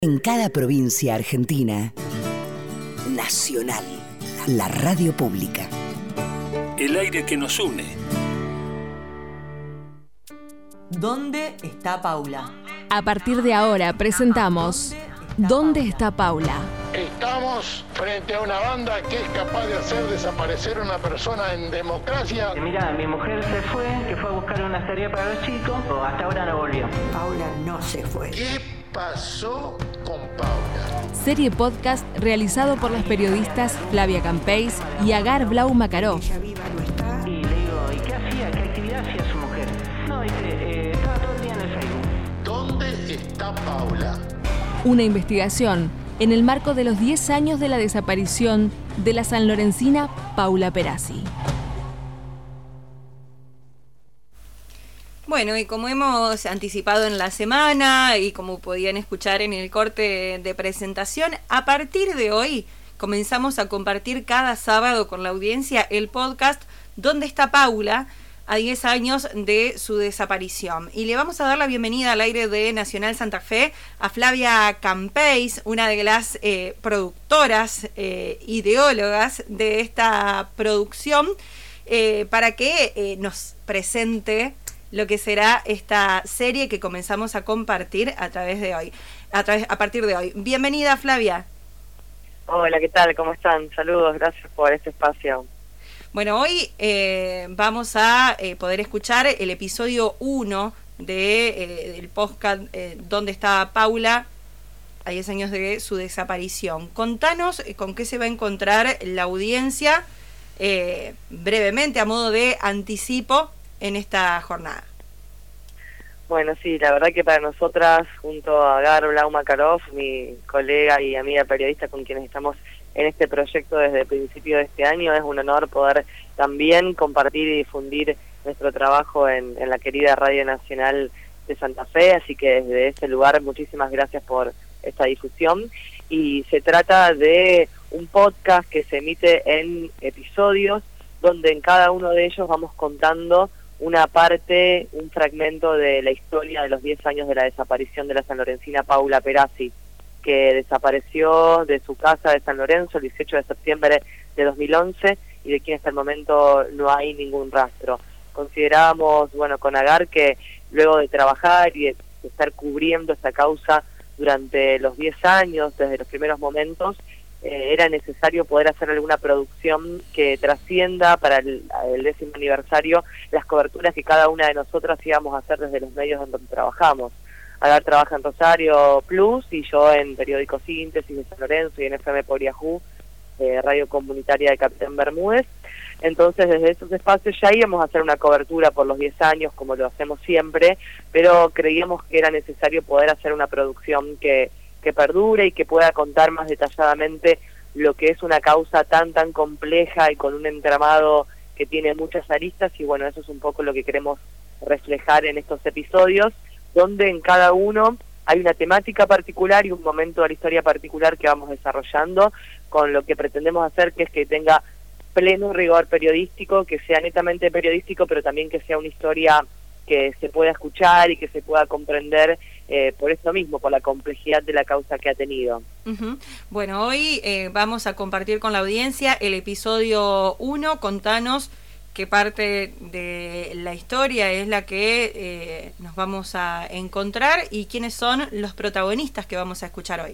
En cada provincia argentina, Nacional, la radio pública. El aire que nos une. ¿Dónde está Paula? A partir de ahora presentamos ¿Dónde está Paula? Estamos frente a una banda que es capaz de hacer desaparecer a una persona en democracia. Mirá, mi mujer se fue, que fue a buscar una tarea para los chicos, hasta ahora no volvió. Paula no se fue. ¿Qué pasó con Paula? Serie podcast realizado por las periodistas Flavia Campéis y Agar Blau Makarov. Ella viva no está. Y le digo, ¿y qué hacía? ¿Qué actividad hacía su mujer? No, dice, estaba todo el día en el Facebook. ¿Dónde está Paula? Una investigación en el marco de los 10 años de la desaparición de la sanlorencina Paula Perazzi. Bueno, y como hemos anticipado en la semana y como podían escuchar en el corte de presentación, a partir de hoy comenzamos a compartir cada sábado con la audiencia el podcast ¿Dónde está Paula?, a 10 años de su desaparición. Y le vamos a dar la bienvenida al aire de Nacional Santa Fe a Flavia Campéis, una de las productoras, ideólogas de esta producción, para que nos presente lo que será esta serie que comenzamos a compartir a partir de hoy. Bienvenida, Flavia. Hola, ¿qué tal? ¿Cómo están? Saludos, gracias por este espacio. Bueno, hoy vamos a poder escuchar el episodio 1 del podcast ¿Dónde está Paula?, a 10 años de su desaparición. Contanos con qué se va a encontrar la audiencia, brevemente, a modo de anticipo, en esta jornada. Bueno, sí, la verdad que para nosotras, junto a Agar Blau Makarov, mi colega y amiga periodista con quienes estamos en este proyecto desde el principio de este año, es un honor poder también compartir y difundir nuestro trabajo en la querida Radio Nacional de Santa Fe, así que desde ese lugar muchísimas gracias por esta difusión. Y se trata de un podcast que se emite en episodios, donde en cada uno de ellos vamos contando una parte, un fragmento de la historia de los 10 años de la desaparición de la sanlorencina Paula Perazzi, que desapareció de su casa de San Lorenzo el 18 de septiembre de 2011 y de quien hasta el momento no hay ningún rastro. Considerábamos, bueno, con Agar, que luego de trabajar y de estar cubriendo esta causa durante los 10 años, desde los primeros momentos, era necesario poder hacer alguna producción que trascienda para el 10º aniversario las coberturas que cada una de nosotras íbamos a hacer desde los medios en donde trabajamos. Agar trabaja en Rosario Plus y yo en Periódico Síntesis de San Lorenzo y en FM por Yahoo, radio comunitaria de Capitán Bermúdez. Entonces desde esos espacios ya íbamos a hacer una cobertura por los 10 años como lo hacemos siempre, pero creíamos que era necesario poder hacer una producción que perdure y que pueda contar más detalladamente lo que es una causa tan compleja y con un entramado que tiene muchas aristas. Y bueno, eso es un poco lo que queremos reflejar en estos episodios, donde en cada uno hay una temática particular y un momento de la historia particular que vamos desarrollando, con lo que pretendemos hacer, que es que tenga pleno rigor periodístico, que sea netamente periodístico, pero también que sea una historia que se pueda escuchar y que se pueda comprender por eso mismo, por la complejidad de la causa que ha tenido. Uh-huh. Bueno, hoy vamos a compartir con la audiencia el episodio 1. Contanos qué parte de la historia es la que nos vamos a encontrar y quiénes son los protagonistas que vamos a escuchar hoy.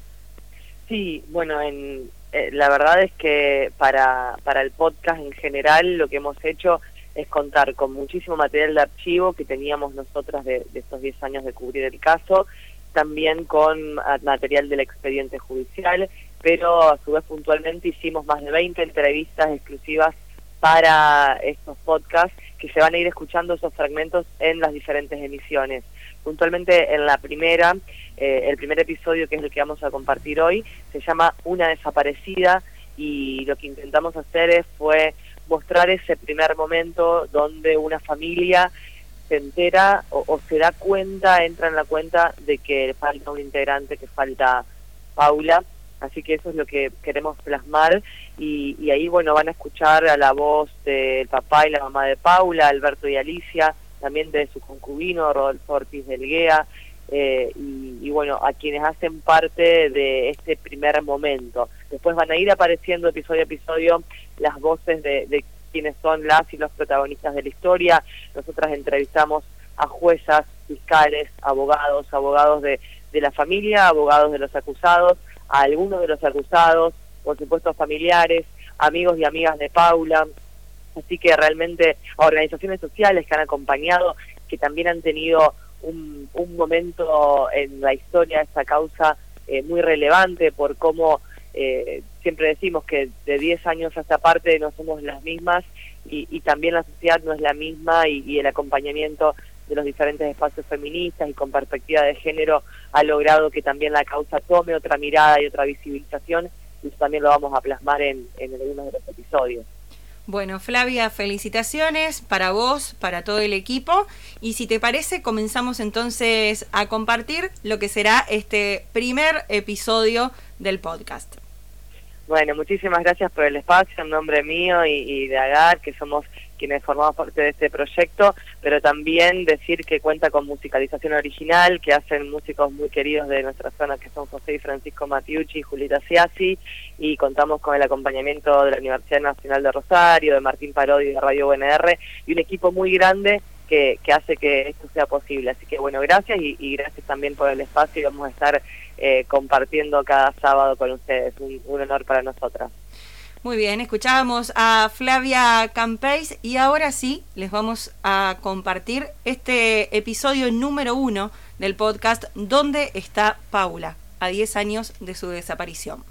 Sí, bueno, la verdad es que para el podcast en general lo que hemos hecho es contar con muchísimo material de archivo que teníamos nosotras de estos 10 años de cubrir el caso, también con material del expediente judicial, pero a su vez puntualmente hicimos más de 20 entrevistas exclusivas para estos podcasts que se van a ir escuchando esos fragmentos en las diferentes emisiones. Puntualmente en la primera, el primer episodio, que es el que vamos a compartir hoy, se llama Una desaparecida, y lo que intentamos hacer fue mostrar ese primer momento donde una familia se entera o se da cuenta, entra en la cuenta de que falta un integrante, que falta Paula. Así que eso es lo que queremos plasmar, y ahí, bueno, van a escuchar a la voz del papá y la mamá de Paula, Alberto y Alicia, también de su concubino Rodolfo Ortiz del Guea, y bueno, a quienes hacen parte de este primer momento. Después van a ir apareciendo episodio a episodio las voces de quienes son las y los protagonistas de la historia. Nosotras entrevistamos a juezas, fiscales, abogados de la familia, abogados de los acusados, a algunos de los acusados, por supuesto familiares, amigos y amigas de Paula, así que realmente a organizaciones sociales que han acompañado, que también han tenido un momento en la historia de esta causa muy relevante por cómo siempre decimos que de 10 años a esta parte no somos las mismas y también la sociedad no es la misma y el acompañamiento de los diferentes espacios feministas y con perspectiva de género ha logrado que también la causa tome otra mirada y otra visibilización, y eso también lo vamos a plasmar en algunos de los episodios. Bueno, Flavia, felicitaciones para vos, para todo el equipo, y si te parece comenzamos entonces a compartir lo que será este primer episodio del podcast. Bueno, muchísimas gracias por el espacio en nombre mío y de Agar, que somos quienes formamos parte de este proyecto, pero también decir que cuenta con musicalización original, que hacen músicos muy queridos de nuestra zona, que son José y Francisco Matiucci y Julieta Ciasi, y contamos con el acompañamiento de la Universidad Nacional de Rosario, de Martín Parodi de Radio UNR, y un equipo muy grande que hace que esto sea posible. Así que bueno, gracias y gracias también por el espacio, y vamos a estar compartiendo cada sábado con ustedes, un honor para nosotras. Muy bien, escuchábamos a Flavia Campeis y ahora sí les vamos a compartir este episodio número 1 del podcast ¿Dónde está Paula?, a 10 años de su desaparición.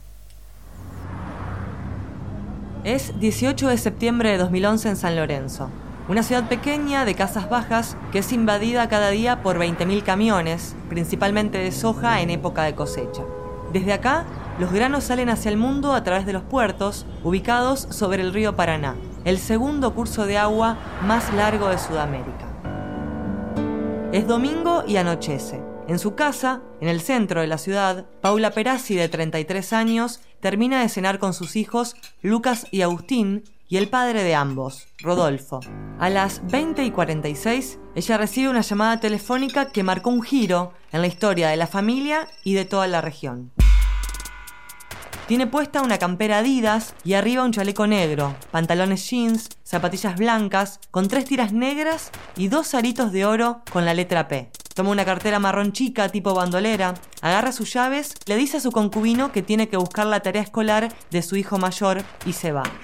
Es 18 de septiembre de 2011 en San Lorenzo, una ciudad pequeña de casas bajas que es invadida cada día por 20.000 camiones, principalmente de soja en época de cosecha. Desde acá, los granos salen hacia el mundo a través de los puertos ubicados sobre el río Paraná, el segundo curso de agua más largo de Sudamérica. Es domingo y anochece. En su casa, en el centro de la ciudad, Paula Perazzi, de 33 años, termina de cenar con sus hijos Lucas y Agustín y el padre de ambos, Rodolfo. A las 20:46, ella recibe una llamada telefónica que marcó un giro en la historia de la familia y de toda la región. Tiene puesta una campera Adidas y arriba un chaleco negro, pantalones jeans, zapatillas blancas, con 3 tiras negras y 2 aritos de oro con la letra P. Toma una cartera marrón chica tipo bandolera, agarra sus llaves, le dice a su concubino que tiene que buscar la tarea escolar de su hijo mayor y se va.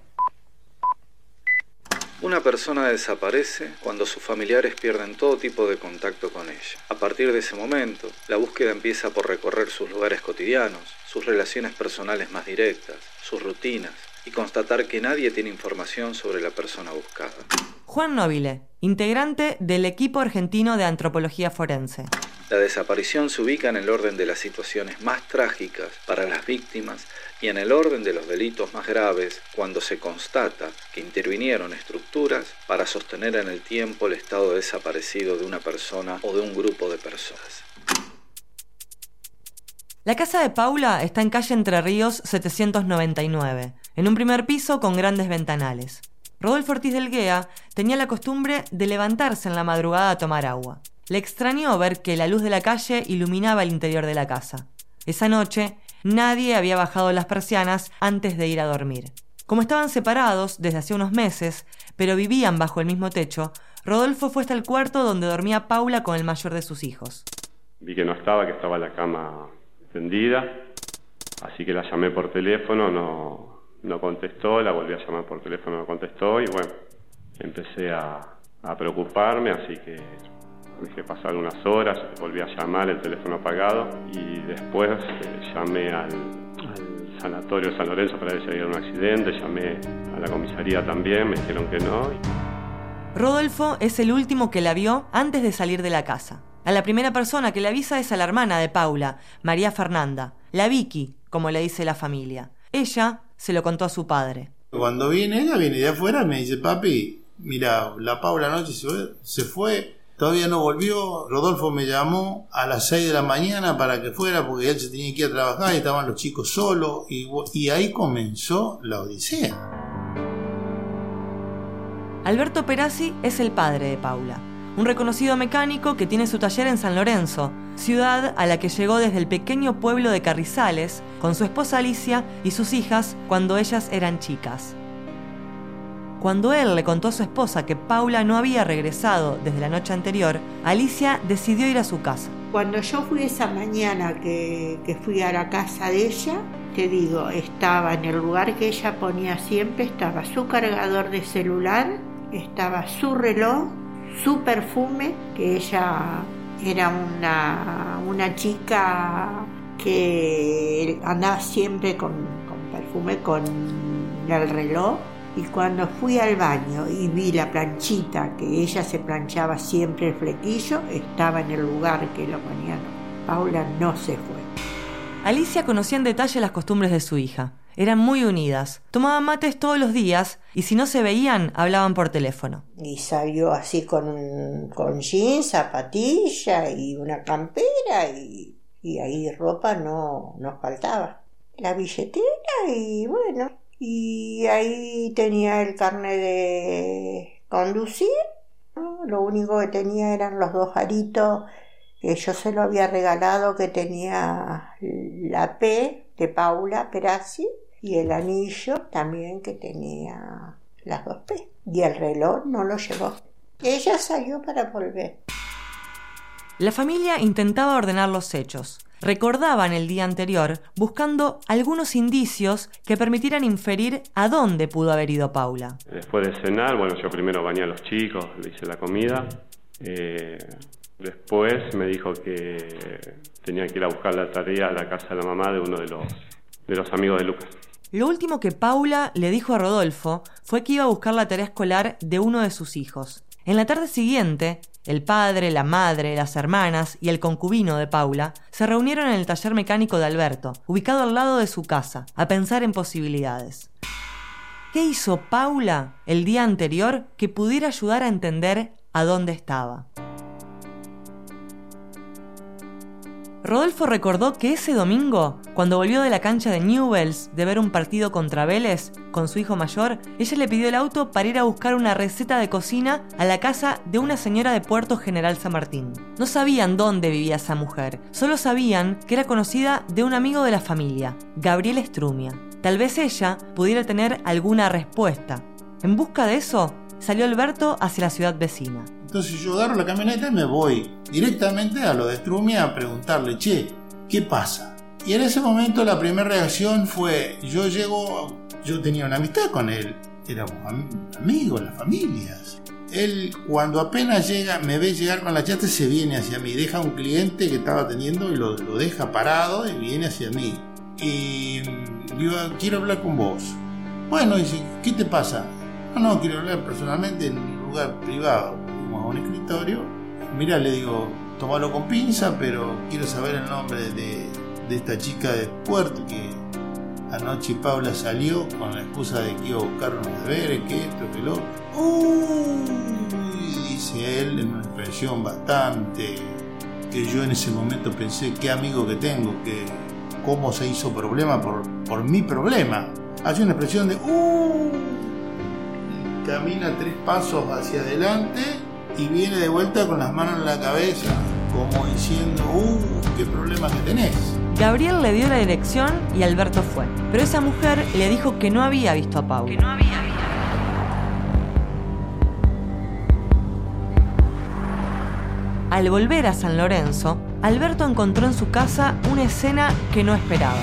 Una persona desaparece cuando sus familiares pierden todo tipo de contacto con ella. A partir de ese momento, la búsqueda empieza por recorrer sus lugares cotidianos, sus relaciones personales más directas, sus rutinas, y constatar que nadie tiene información sobre la persona buscada. Juan Nobile, integrante del equipo argentino de antropología forense. La desaparición se ubica en el orden de las situaciones más trágicas para las víctimas y en el orden de los delitos más graves cuando se constata que intervinieron estructuras para sostener en el tiempo el estado desaparecido de una persona o de un grupo de personas. La casa de Paula está en calle Entre Ríos 799, en un primer piso con grandes ventanales. Rodolfo Ortiz del Guea tenía la costumbre de levantarse en la madrugada a tomar agua. Le extrañó ver que la luz de la calle iluminaba el interior de la casa. Esa noche, nadie había bajado las persianas antes de ir a dormir. Como estaban separados desde hacía unos meses, pero vivían bajo el mismo techo, Rodolfo fue hasta el cuarto donde dormía Paula con el mayor de sus hijos. Vi que no estaba, que estaba la cama tendida, así que la llamé por teléfono, no contestó, la volví a llamar por teléfono, no contestó, y bueno, empecé a preocuparme, así que dejé pasar unas horas, volví a llamar, el teléfono apagado, y después llamé al sanatorio de San Lorenzo para ver si había un accidente, llamé a la comisaría también, me dijeron que no. Rodolfo es el último que la vio antes de salir de la casa. A la primera persona que le avisa es a la hermana de Paula, María Fernanda, la Vicky, como le dice la familia. Ella se lo contó a su padre. Cuando viene ella, viene de afuera, me dice: papi, mira, la Paula anoche se fue, todavía no volvió. Rodolfo me llamó a las 6 de la mañana para que fuera porque él se tenía que ir a trabajar y estaban los chicos solos, y ahí comenzó la odisea. Alberto Perazzi es el padre de Paula. un reconocido mecánico que tiene su taller en San Lorenzo, ciudad a la que llegó desde el pequeño pueblo de Carrizales con su esposa Alicia y sus hijas cuando ellas eran chicas. Cuando él le contó a su esposa que Paula no había regresado desde la noche anterior, Alicia decidió ir a su casa. Cuando yo fui esa mañana que fui a la casa de ella, te digo, estaba en el lugar que ella ponía siempre, estaba su cargador de celular, estaba su reloj, su perfume, que ella era una chica que andaba siempre con perfume, con el reloj. Y cuando fui al baño y vi la planchita, que ella se planchaba siempre el flequillo, estaba en el lugar que lo ponían. Paula no se fue. Alicia conocía en detalle las costumbres de su hija. Eran muy unidas. Tomaban mates todos los días y si no se veían, hablaban por teléfono. Y salió así con jeans, zapatilla y una campera y ahí ropa no nos faltaba. La billetera y bueno... Y ahí tenía el carnet de conducir, ¿no? Lo único que tenía eran los 2 aritos que yo se lo había regalado, que tenía la P de Paula Perazzi y el anillo también que tenía las 2 P. Y el reloj no lo llevó. Ella salió para volver. La familia intentaba ordenar los hechos. Recordaban el día anterior buscando algunos indicios que permitieran inferir a dónde pudo haber ido Paula. Después de cenar, bueno, yo primero bañé a los chicos, le hice la comida. Después me dijo que tenía que ir a buscar la tarea a la casa de la mamá de uno de los amigos de Lucas. Lo último que Paula le dijo a Rodolfo fue que iba a buscar la tarea escolar de uno de sus hijos. En la tarde siguiente, el padre, la madre, las hermanas y el concubino de Paula se reunieron en el taller mecánico de Alberto, ubicado al lado de su casa, a pensar en posibilidades. ¿Qué hizo Paula el día anterior que pudiera ayudar a entender a dónde estaba? Rodolfo recordó que ese domingo, cuando volvió de la cancha de Newell's de ver un partido contra Vélez con su hijo mayor, ella le pidió el auto para ir a buscar una receta de cocina a la casa de una señora de Puerto General San Martín. No sabían dónde vivía esa mujer, solo sabían que era conocida de un amigo de la familia, Gabriel Estrumia. Tal vez ella pudiera tener alguna respuesta. En busca de eso, salió Alberto hacia la ciudad vecina. Entonces yo agarro la camioneta y me voy directamente a lo de Estrumia a preguntarle, che, ¿qué pasa? Y en ese momento la primera reacción fue, yo tenía una amistad con él, éramos amigos, las familias. Él cuando apenas llega, me ve llegar con la chata, se viene hacia mí, deja a un cliente que estaba atendiendo y lo deja parado y viene hacia mí. Y digo, quiero hablar con vos. Bueno, dice, ¿qué te pasa? No, quiero hablar personalmente en un lugar privado. A un escritorio. Mira, le digo, tómalo con pinza, pero quiero saber el nombre de esta chica de Puerto que anoche Paula salió con la excusa de que iba a buscar unos deberes, que esto, que lo otro. Uy, dice él en una expresión bastante que yo en ese momento pensé, qué amigo que tengo, que cómo se hizo problema por mi problema. Hace una expresión de camina 3 pasos hacia adelante y viene de vuelta con las manos en la cabeza, como diciendo, qué problema que tenés. Gabriel le dio la dirección y Alberto fue. Pero esa mujer le dijo que no había visto a Paula. Al volver a San Lorenzo, Alberto encontró en su casa una escena que no esperaba.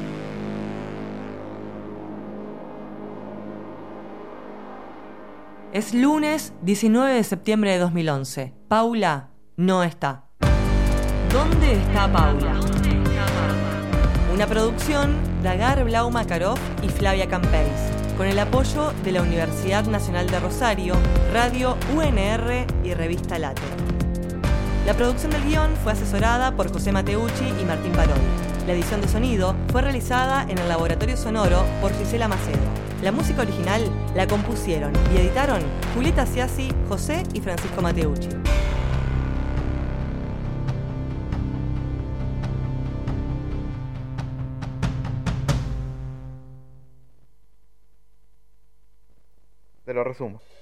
Es lunes 19 de septiembre de 2011. Paula no está. ¿Dónde está Paula? Una producción de Agar Blau Makarov y Flavia Campeis, con el apoyo de la Universidad Nacional de Rosario, Radio UNR y Revista Late. La producción del guión fue asesorada por José Mateucci y Martín Parodi. La edición de sonido fue realizada en el Laboratorio Sonoro por Gisela Macedo. La música original la compusieron y editaron Julieta Ciasi, José y Francisco Mateucci. Te lo resumo.